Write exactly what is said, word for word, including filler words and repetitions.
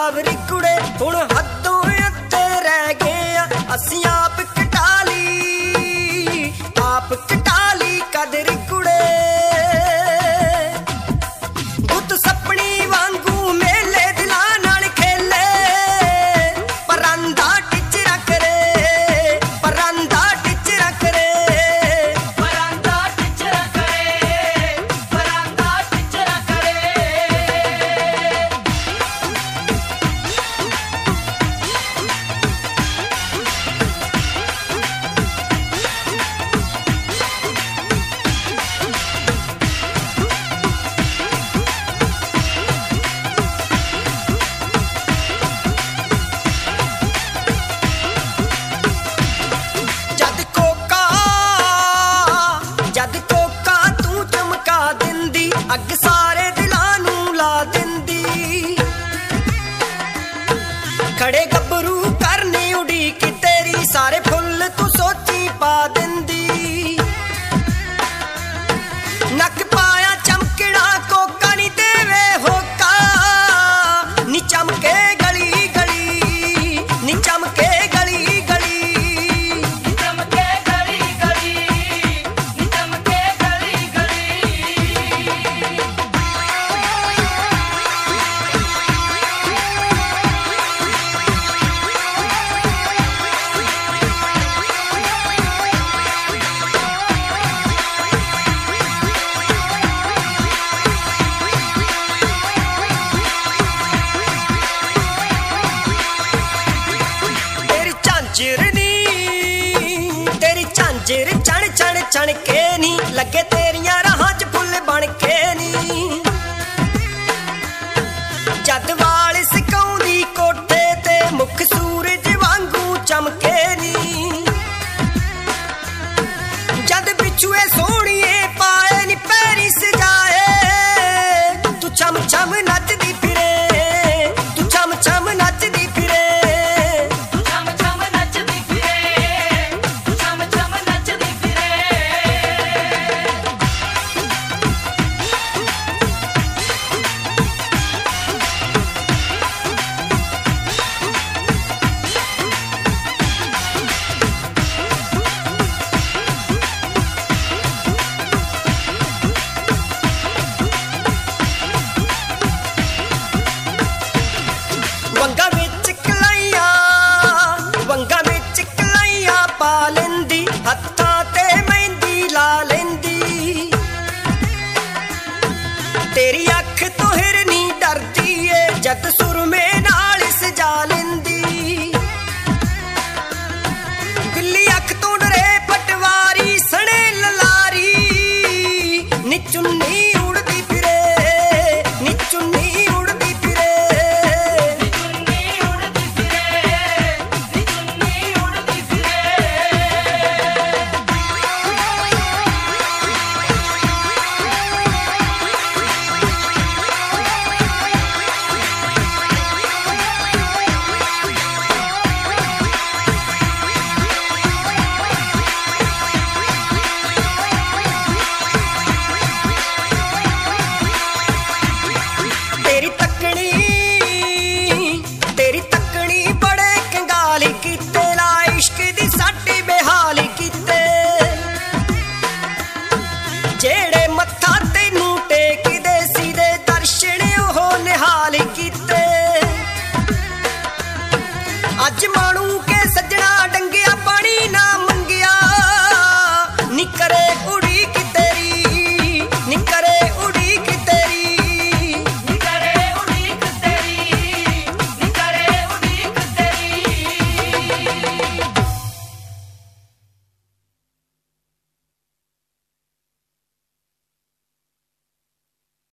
सावरी कुड़े हुण हदों उत्ते रह गए असीं आप कटाली आप कटाली कदर कुड़े बुत सपनी वांगू मेले दिलां नाल खेले परांदा टिचरा करे परांदा टिचरा करे परांदा टिचरा करे परांदा टिचरा करे। जद कोका जद कोका तू चमका दिंदी अग सारे दिलां नूं ला दिंदी खड़े गबरू करनी उड़ीक तेरी सारे फुल तू सोची पा दिंदी नक पाया चमकड़ा कोका नी देवे होका नी चमके गली गली नी चमके गली गली नी चमके गली गली नी चमके गली गली। तेरी झांझर नी तेरी झांझर चढ़ चढ़ चढ़ के नी लगे तेरियां राहां च फुल बन के नी जद वाल सिकाउंदी कोठे ते मुख सूरज वांगू चमके नी जद बिछुए सोहणिए पाए नी पैरी सजाए तू चम चम नचदी फिरे तू चम चम नचदी फिरे तू चम चम नचदी फिरे तू चम चम नचदी फिरे। वंगा विच कलाइयां वंगा विच कलाइयां पा लेंदी हत्थां ते मेहंदी ला लेंदी तेरी अख तो हिरनी डरदी ए जद सुरमे नाल सजा लेंदी बिल्ली अख तो डरे पटवारी सने ललारी नी चुन्नी उड़दी फिरे नी चुन्नी उड़दी फिरे नी चुन्नी उड़दी फिरे नी चुन्नी उड़दी फिरे। तेरी तकनी तेरी तकनी बड़े कंगाली कीते ला इश्क दी साडी बेहाली कीते जेड़े मत्था तैनू टेकदे सी दे दर्शन ओह निहाल कीते अज